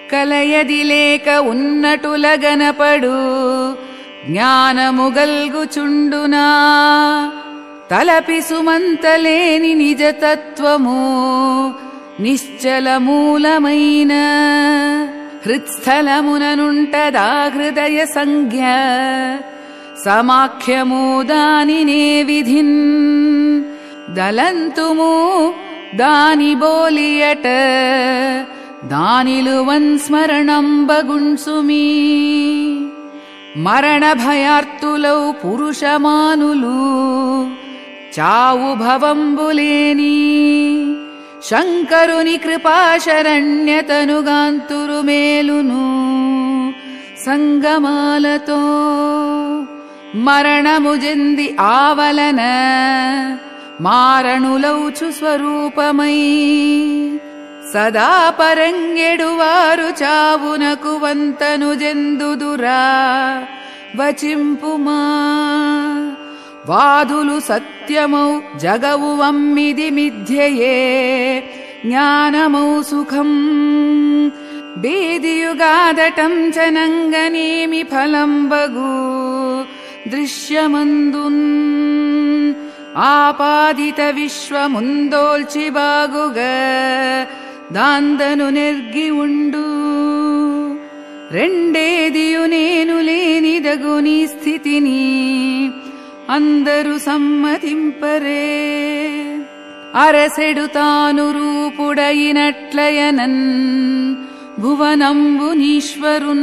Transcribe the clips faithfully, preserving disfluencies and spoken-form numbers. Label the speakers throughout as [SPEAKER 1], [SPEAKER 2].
[SPEAKER 1] కలయదిలేక ఉన్నటుల గనపడు జ్ఞానముగల్గుచుండునా తలపి సుమంతలేని నిజతత్వము నిశ్చలమూలమైన హృత్స్థలముననుంటదా హృదయ సంజ్ఞ సమాఖ్యము దానినే విధిన్ దలంతుము దాని బోలియట దానిలువన్ స్మరణంబగుణ్సుమీ మరణ భయార్తులౌ పురుషమానులు చావు భవంబులేని శంకరుని కృపాశరణ్యతనుగాంతురు మేలును సంగమాలతో మరణము జంది ఆవలన మారణులౌచు స్వరూపమై సదా పరంగెడువారు చావునకు వంతను జందుదురా వచింపుమా వాదులు సత్యమౌ జగవు వమ్మిది మిథ్యయే జ్ఞానమౌ సుఖం బేదియుగాదటం చనంగనేమి ఫలంబగు దృశ్యమందున్ ఆపాదిత విశ్వముందోల్చి బాగుగా దాందను నెర్గి ఉండు రెండేదియు నేను లేనిదగు నీ స్థితిని అందరు సమ్మతింపరే అరసెడు తాను రూపుడైనట్లయనన్ భువనంబునీశ్వరున్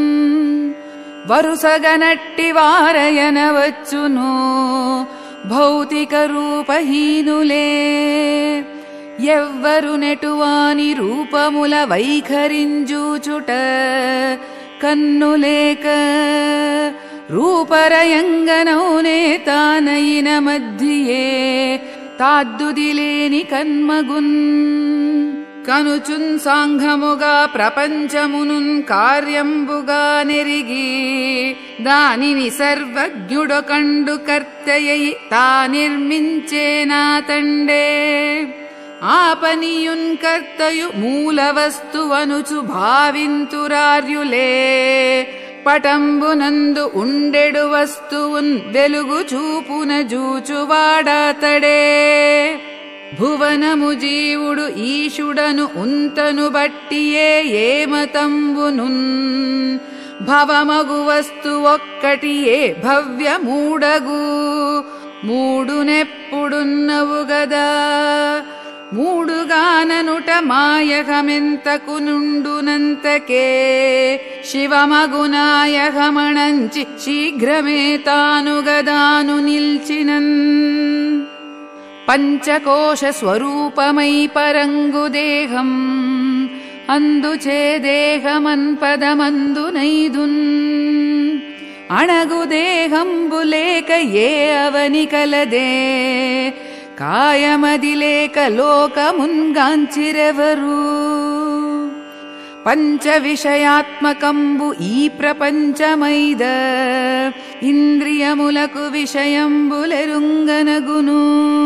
[SPEAKER 1] వరుసగనట్టి వారయనవచ్చును భౌతిక రూపహీనులే ఎవ్వరు నెటువాని రూపముల వైఖరింజూచుట కన్నులేక రూపరయంగనౌనే తానయిన మధ్యయే తాద్దుదిలేని కన్మగున్ కనుచున్ సాంఘముగా ప్రపంచమునున్ కార్యంబుగా నెరిగి దానిని సర్వజ్ఞుడొకండు కర్తయై తా నిర్మించేనా తండే ఆపనియున్ కర్తయు మూల వస్తువనుచు భావింతురార్యులే పటంబునందు ఉండెడు వస్తువున్ వెలుగు చూపున జూచువాడాతడే భువనము జీవుడు ఈశుడను ఉంతను బట్టియే ఏమతంబునున్ భవమగు వస్తు ఒక్కటియే భవ్యమూడగు మూడునెప్పుడున్నవు గదా మూడుగాననుట మాయకమెంతకు నుండునంతకే శివమగునాయకమణంచి శీఘ్రమే తాను గదాను నిల్చినన్ పంచకోశ స్వరూపమై పరంగు దేహం అందుచే దేహమన్ పదమందునైదున్ అణగు దేహంబులేక ఏ అవని కలదే కాయమదిలేక లోకమున్గాంచిరెవరు పంచ విషయాత్మకంబు ఈ ప్రపంచమైద ఇంద్రియములకు విషయంబులెరుంగనగును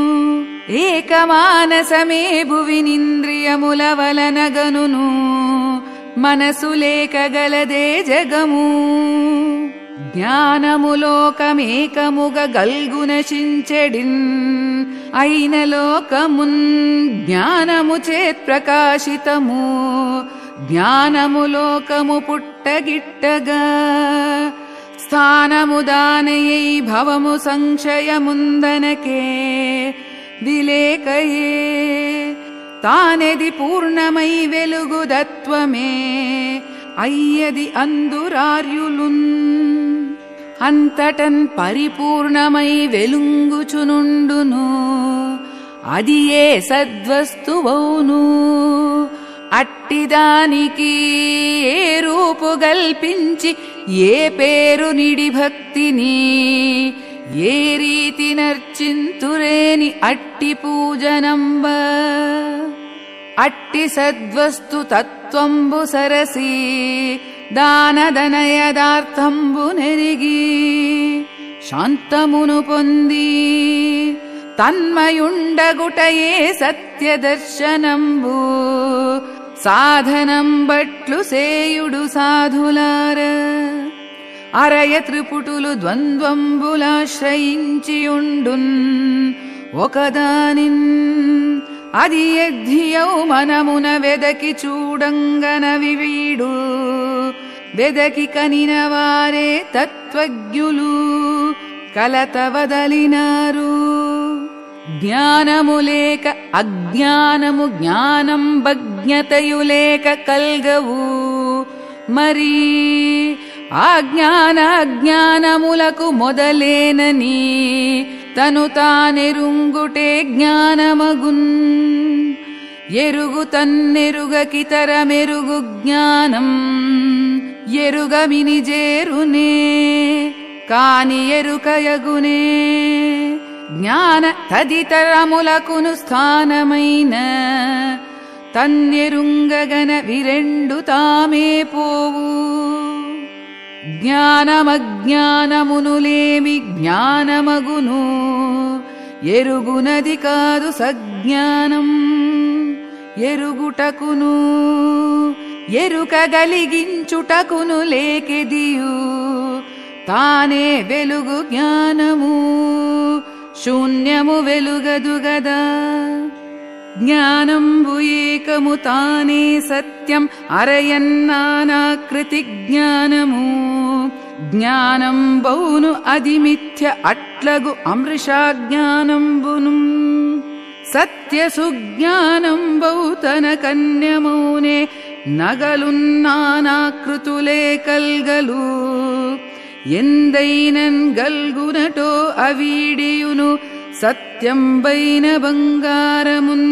[SPEAKER 1] ఏకమానసమే భువినింద్రియముల వలనగనును మనసు లేక గలదే జగము జ్ఞానములోకమేకముగ గల్గునశించెడిన్ అయిన లోకమున్ జ్ఞానము చేత్ ప్రకాశితము జ్ఞానము లోకము పుట్టగిట్టగా స్థానము దానయై భవము సంశయముందనకే విలేకయే తానెది పూర్ణమై వెలుగుదత్వమే అయ్యది అందురార్యులున్ అంతటన్ పరిపూర్ణమై వెలుంగుచునుండును అది ఏ సద్వస్తువౌను అట్టిదానికి ఏ రూపు గల్పించి ఏ పేరు నిడి భక్తిని ఏ రీతి నర్చింతురేని అట్టి పూజనంబ అట్టి సద్వస్తు తత్వంబు సరసి దానదనయదార్థంబు నెరిగి శాంతమును పొంది తన్మయుండగుటయే సత్యదర్శనంబు సాధనం బట్లు సేయుడు సాధులార అరయ త్రిపుటులు ద్వంద్వంబులాశ్రయించియుండున్ ఒకదానిన్ అది ఎద్ధియౌ మనమున వెదకి చూడంగన వివీడు వెదకి కనిన వారే తత్వజ్ఞులు కలత వదలినారు. జ్ఞానము లేక అజ్ఞానము జ్ఞానం భజ్ఞతయులేక కల్గవు మరి ఆ జ్ఞాన అజ్ఞానములకు మొదలేనని తను తానెరుంగుటే జ్ఞానమగున్. ఎరుగు తన్నెరుగకితర మెరుగు జ్ఞానం ఎరుగమిని జేరునే కాని ఎరుకయగునే. జ్ఞాన తదితరములకును స్థానమైన తన్నెరుంగగన విరెండు తామే పోవు. జ్ఞానమజ్ఞానమునులేమి జ్ఞానమగును ఎరుగునది కాదు సజ్ఞానం. ఎరుగుటకును ఎరుకగలిగించుటకును లేకెదియు తానే వెలుగు జ్ఞానము శూన్యము వెలుగదు గదా. జ్ఞానంబు ఏకము తానే సత్యం అరయన్నానాకృతి జ్ఞానము. జ్ఞానం బౌను అది మిథ్య అట్లగు అమృషా జ్ఞానంబును. సత్య సుజ్ఞానం బౌతన కన్యమౌనే నగలున్నానాకృతులే కల్గలు. ఎందైనన్ గల్గునటో అవీడియును సత్యంబైన బంగారమున్.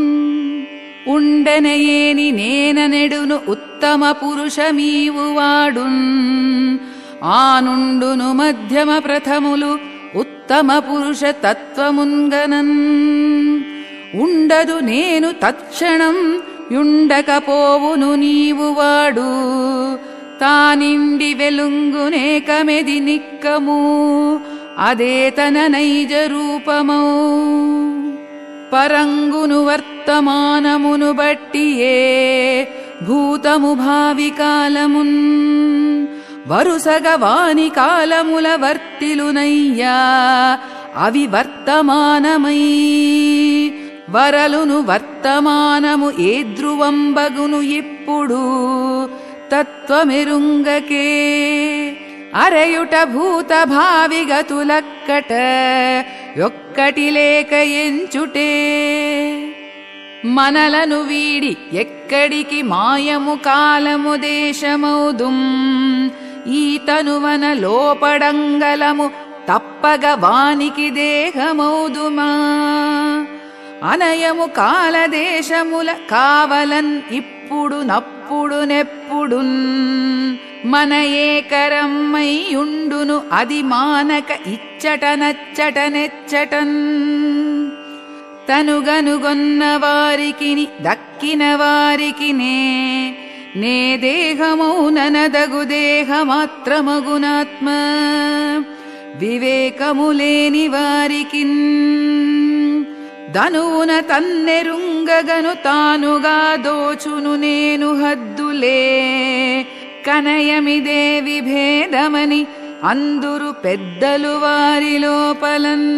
[SPEAKER 1] ఉండెనయేని నేననెడును ఉత్తమ పురుషమీవు వాడున్. ఆనుండును మధ్యమ ప్రథములు ఉత్తమ పురుష తత్వమున్గనన్. ఉండదు నేను తత్క్షణం యుండకపోవును నీవు వాడు. తానిండి వెలుంగునేకమెది నిక్కము అదే తన నైజ రూపమౌ. పరంగును వర్తమానమును బట్టియే భూతము భావి కాలమున్. వరుసగ వాని కాలముల వర్తిలునయ్యా అవి వర్తమానమై. వరలును వర్తమానము ఏ ధ్రువంబగును ఇప్పుడు తత్వమెరుంగకే. అరయుట భూత భావిగతులక్కట ఒక్కటి లేక ఎంచుటే. మనలను వీడి ఎక్కడికి మాయము కాలము దేశమౌదుం. ఈ తనువన లోపడంగలము తప్పగ వానికి దేహమౌదుమా. అనయము కాలదేశముల కావలన్ ఇప్పుడు నప్పుడు నెప్పుడున్. మన ఏకరమ్మై ఉండును అది మానక ఇచ్చట నచ్చట నెచ్చటన్. తనుగనుగొన్న వారికిని దక్కిన వారికినే నే దేహమౌననదగు దేహమాత్రమగునాత్మ. వివేకములేని వారికిన్ ధనువున తన్నెరుంగగను తానుగా దోచును నేను హద్దులే. కనయమిదే విభేదమని అందురు పెద్దలు వారి లోపలన్.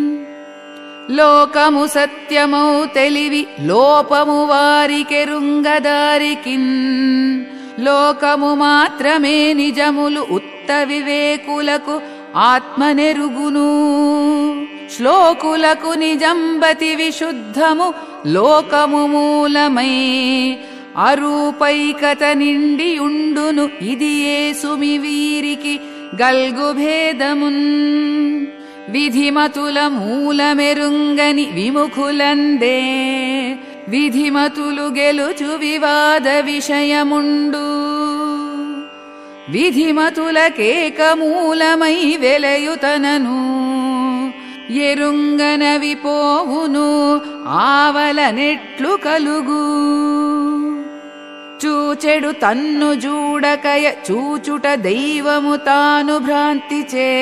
[SPEAKER 1] లోకము సత్యమౌ తెలివి లోపము వారికెరుంగదారికిన్. లోకము మాత్రమే నిజములు ఉత్త వివేకులకు ఆత్మనెరుగును. శ్లోకులకు నిజంబతి విశుద్ధము లోకము మూలమై. అరూపైకత నిండి ఉండును ఇది ఏసుమి వీరికి గల్గు భేదమున్. విధిమతుల మూలమెరుంగని విముఖులందే విధిమతులు గెలుచు వివాద విషయముండు. విధిమతులకేక మూలమై వెలయుతనను ఎరుంగనవి పోవును ఆవలనెట్లు కలుగు. చూచెడు తన్ను జూడకయ చూచుట దైవము తాను భ్రాంతిచే.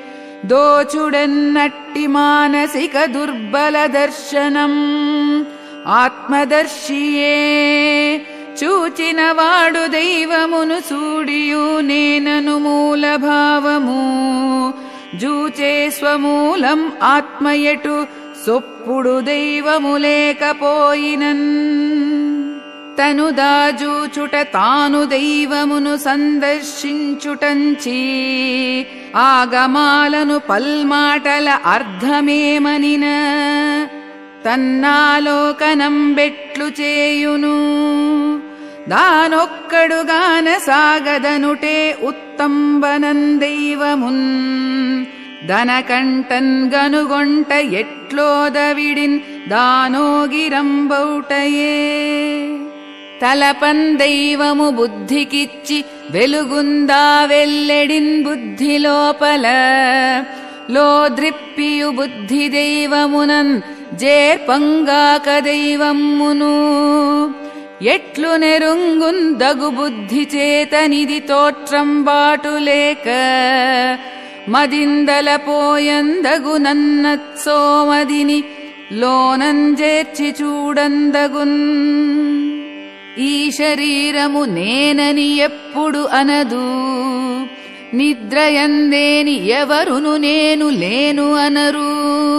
[SPEAKER 1] దోచుడన్నట్టి మానసిక దుర్బల దర్శనం ఆత్మదర్శియే చూచినవాడు దైవమును సూడియు నేనను మూలభావము జూచే స్వమూలం ఆత్మయటు సొప్పుడు దైవము లేకపోయినన్ తను దాజూచుట తాను దైవమును సందర్శించుటంచి ఆగమాలను పల్మాటల అర్థమేమనిన తన్నాలోకనం బెట్లు చేయును దానొక్కడుగాన సాగదనుటే ఉత్తంబనం దైవమున్ దనకంటన్ గనుగొంట ఎట్లోదవిడిన్ దానోగిరంబౌటయే తలపన్ దైవము బుద్ధికిచ్చి వెలుగుందా వెల్లెడిన్ బుద్ధి లోపల లోద్రిప్పియు బుద్ధి దైవమునన్ జేర్పంగాక దైవమ్మును ఎట్లు నెరుంగున్ దగు బుద్ధి చేతనిది తోట్రం బాటులేక మదిందల పోయందగు నన్నత్సోమదిని లోనంజేర్చి చూడందగున్ ఈ శరీరము నేనని ఎప్పుడు అనదు నిద్రయందేని ఎవరును నేను లేను అనరు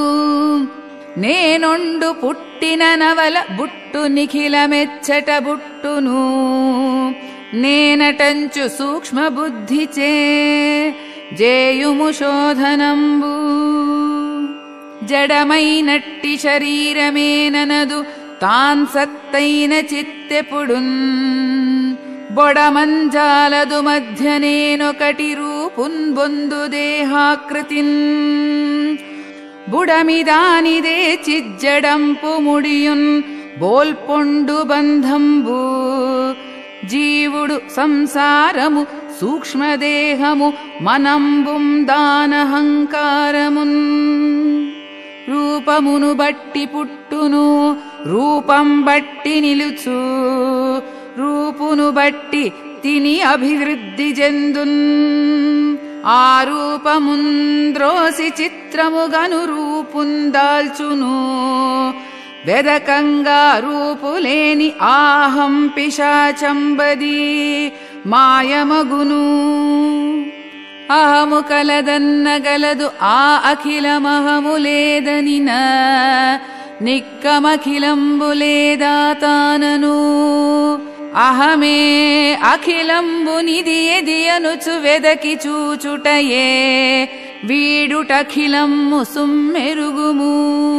[SPEAKER 1] నేనొండు పుట్టిన నవల బుట్టు నిఖిలమెచ్చట బుట్టును నేనటంచు సూక్ష్మ బుద్ధిచే జేయుము శోధనంబు జడమైనట్టి శరీరమేననదు తాన్ సత్తైన చిత్తెపుడున్ బొడమంజాలదు మధ్య నేనొకటి రూపున్ బొందు దేహాకృతిన్ బుడమిదానిదే చిజ్జడంపు ముడియున్ బోల్పొండు బంధంబు జీవుడు సంసారము సూక్ష్మదేహము మనంబుం దానహంకారమున్ రూపమును బట్టి పుట్టును రూపం బట్టి నిలుచు రూపును బట్టి తిని అభివృద్ధి చెందున్ ఆ రూపముంద్రోసి చిత్రముగను రూపుందాల్చును వెదకంగా రూపులేని ఆహం పిశాచంబది మాయమగును అహము కలదన్నగలదు ఆ అఖిలమహము లేదనిన నిక్కమఖిలంబు లేదా తానను అహమే అఖిలంబునిది ఎది అనుచు వెదకి చూచుటయే వీడుటఖిలమ్ము సుమ్మెరుగుము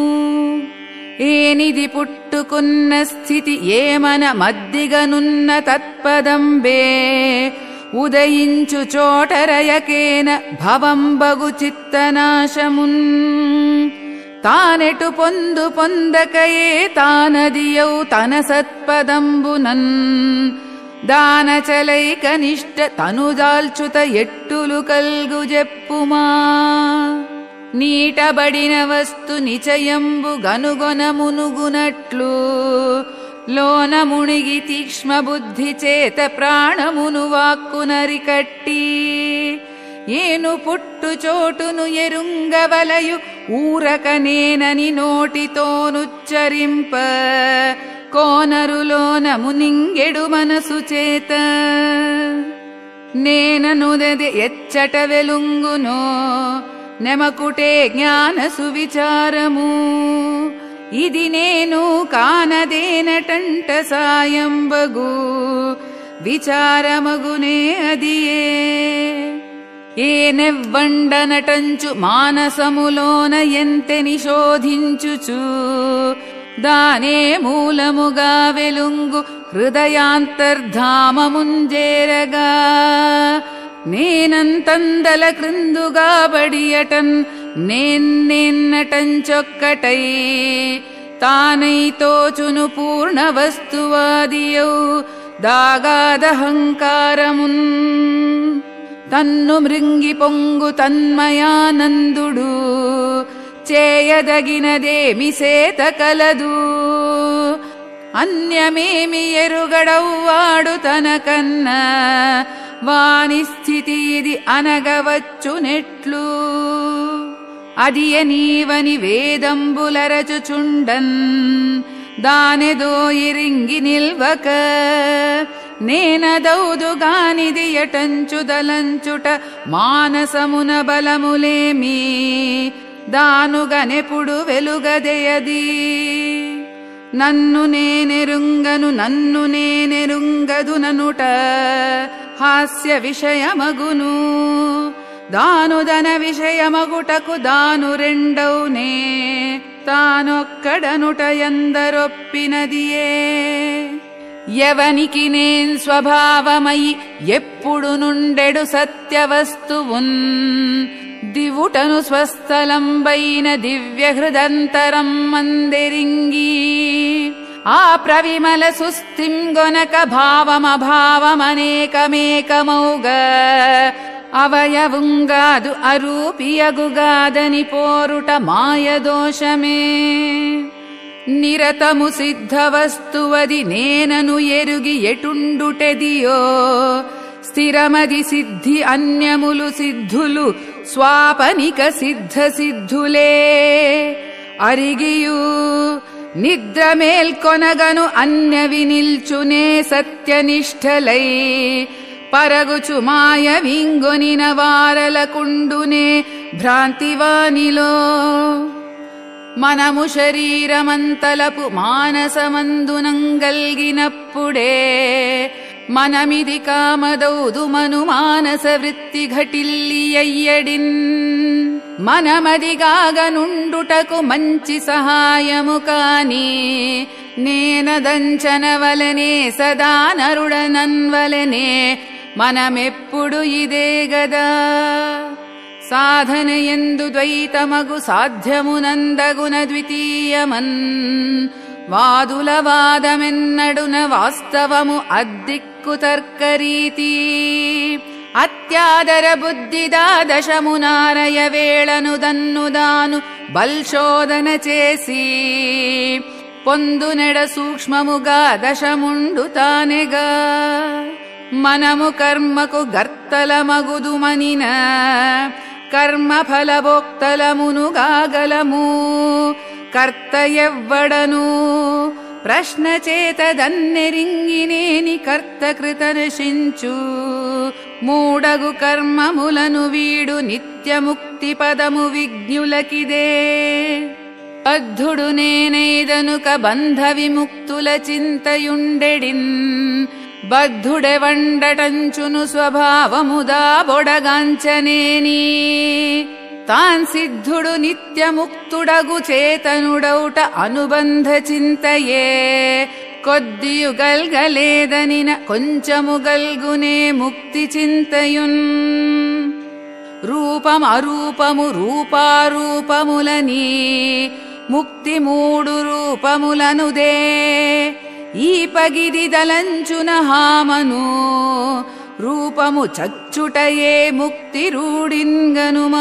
[SPEAKER 1] ఏనిది పుట్టుకున్న స్థితి ఏమన మద్దిగనున్న తత్పదంబే ఉదయించు చోటరయకేన భవంబగు చిత్తనాశమున్ తానెటు పొందు పొందకయే తానదియౌ తన సత్పదంబునన్ దానచలైక నిష్ట తనుదాల్చుత ఎట్టులు కల్గు జెప్పుమా నీటబడిన వస్తు నిచయంబు గనుగొన మునుగునట్లు లోన మునిగి తీక్ష్మ బుద్ధి చేత ప్రాణమును వాక్కునరికట్టి ఏను పుట్టు చోటును ఎరుంగవలయు ఊరక నేనని నోటితోనుచ్చరింప కోనరులోన మునింగెడు మనసు చేత నేననుదె ఎచ్చట వెలుంగునో నెమకుటే జ్ఞాన సువిచారము ఇది నేను కానదేనటంట సాయంబగు విచారమగునే అదియే ఏనెవ్వండనటంచు మానసములోన ఎంతె నిశోధించుచు దానే మూలముగా వెలుంగు హృదయాంతర్ధామముంజేరగా నేనంతందల క్రిందుగా బడియటన్ నేన్నెన్నటంచొక్కటై తానై తోచును పూర్ణ వస్తువాదియౌ దాగాదహంకారమున్ తన్ను మృంగి పొంగు తన్మయానందుడు చేయదగినదేమి సేత కలదు అన్యమేమి ఎరుగడవ్వాడు తనకన్నా వాని స్థితి ఇది అనగవచ్చునెట్లు అదియ నీవని వేదంబులరచుచుండన్ దానెదోయిరింగి నిల్వక నేనదౌదు గానిది ఎటంచుదలంచుట మానసమున బలములేమి దానుగనెప్పుడు వెలుగదెయది నన్ను నేనెరుంగను నన్ను నేనెరుంగదు ననుట హాస్య విషయమగును దానుదన విషయమగుటకు దాను రెండౌనే తానొక్కడనుట ఎందరొప్పినదియే ఎవనికి నేన్ స్వభావమై ఎప్పుడు నుండెడు సత్యవస్తువున్ దివుటను స్వస్థలంబైన దివ్య హృదంతరం మందెరింగి ఆ ప్రవిమల సుస్థింగొనక భావమభావమనేకమేకమౌగ అవయవుంగాదు అరూపియగుగాదని పోరుట మాయదోషమే నిరతము సిద్ధవస్తువది నేనను ఎరుగి ఎటుండుటెదియో స్థిరమది సిద్ధి అన్యములు సిద్ధులు స్వాపనిక సిద్ధ సిద్ధులే అరిగియు నిద్ర మేల్కొనగను అన్యవి నిల్చునే సత్యనిష్టలై పరగుచు మాయ వింగొనిన వారలకుండునే భ్రాంతివానిలో మనము శరీరమంతలపు మానసమందునంగల్గినప్పుడే మనమిది కామదౌదు మను మానస వృత్తి ఘటిల్లియయ్యడిన్ మనమదిగాగనుండుటకు మంచి సహాయము కాని నేనదంచనవలనే సదా నరుడనన్వలనే మనమెప్పుడు ఇదే గదా సాధనయందు ద్వైతమగు సాధ్యమునందగున ద్వితీయమన్ వాదుల వాదమెన్నడున వాస్తవము అద్దిక్కు తర్కరీతి అత్యాదర బుద్ధిదా దశమునారయ వేళను దన్నుదాను బల్శోధన చేసి పొందునెడ సూక్ష్మముగా దశముండు తానెగా మనము కర్మకు గర్తలమగుదుమనిన కర్మ ఫలభోక్తలమునుగాగలము కర్త ఎవ్వడను ప్రశ్న చేతదన్నెరింగినేని కర్త కృతనశించు మూడగు కర్మములను వీడు నిత్యముక్తి పదము విజ్ఞులకిదే బద్ధుడు నేనైదనుక బంధ విముక్తుల చింతయుండెడిన్ బద్ధుడెవండటంచును స్వభావముదా బొడగాంచనేని తాన్ సిద్ధుడు నిత్యముక్తుడగు చేతనుడౌట అనుబంధ చింతయే కొద్దియుగల్గలేదనిన కొంచెము గల్గునే ముక్తి చింతయున్ రూపం అరూపము రూపారూపములని ముక్తి మూడు రూపములనుదే ఈ పగిది దలంచున హామను రూపము చచ్చుటయే ముక్తి రూఢిన్గనుమా